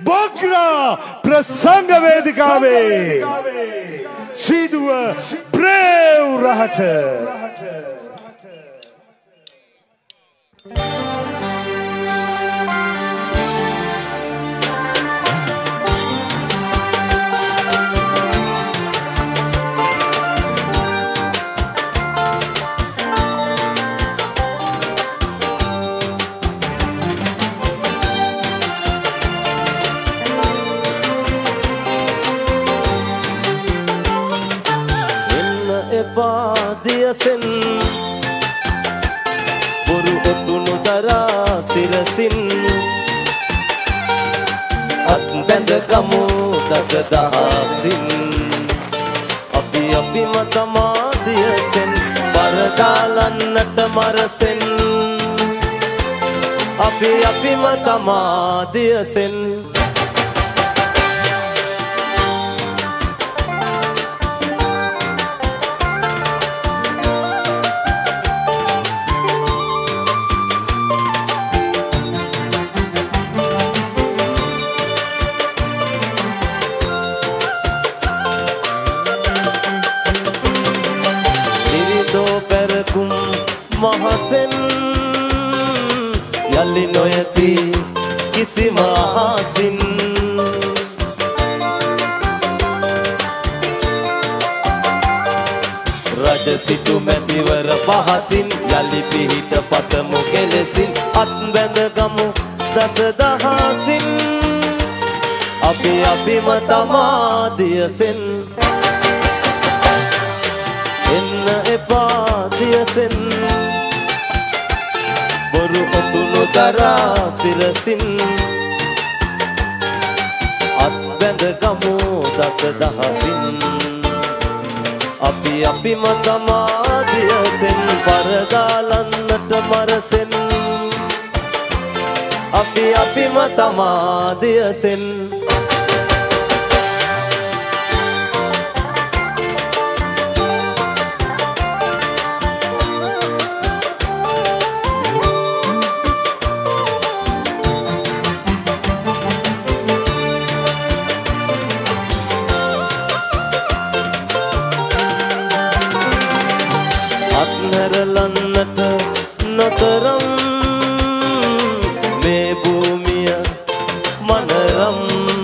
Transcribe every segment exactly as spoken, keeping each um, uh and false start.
බොග්රා ප්‍රසංග වේදිකාවේ සිදුව ප්‍රේව් රහට පාදියසෙන් බොරු ඔටුනු දරා සිරසින් අත් බැඳ ගමු දස දහසින් අපි අපිම තමාදියසෙන් බරදාලන්නට මරසෙන් අපි අපිම තමාදියසෙන් මහසෙන් යලි නොයති කිසිම අහසින් රජ සිටු මැතිවර පහසින් යලි පිහිට පතමු කෙලෙසින් අත් බැඳ ගමු දස දහසින් අපි අපිම තමාදියසෙන් එන්න එපා දියසෙන් බොරු ඔටුනු දරා සිරසින් අත් බැඳ ගමු දස දහසින් අපි අපිම තමාදියසෙන් පරදාලන්නට මරසෙන් අපි අපිම තමාදියසෙන් අත්නරලන්නට නොතරම් මේ භූමිය මනරම්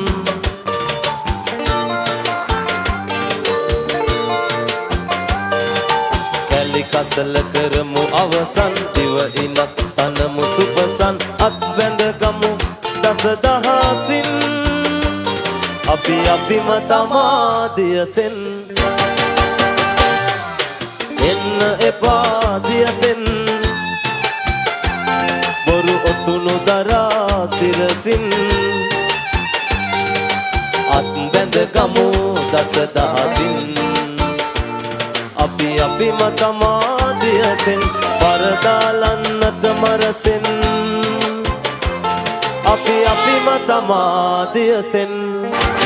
කැලි කසල කරමු අවසන් දිව ඉනක් තනමු සුපසන් අත් බැඳ ගමු දස දහසින් අපි අපිම තමාදියසෙන් එන්න එපා දියසෙන් බොරු ඔටුනු දරා සිරසින් අත් බැඳ ගමු දස දහසින් අපි අපිම තමාදියසෙන් පරදාලන්නට මරසෙන් අපි අපිම තමාදියසෙන්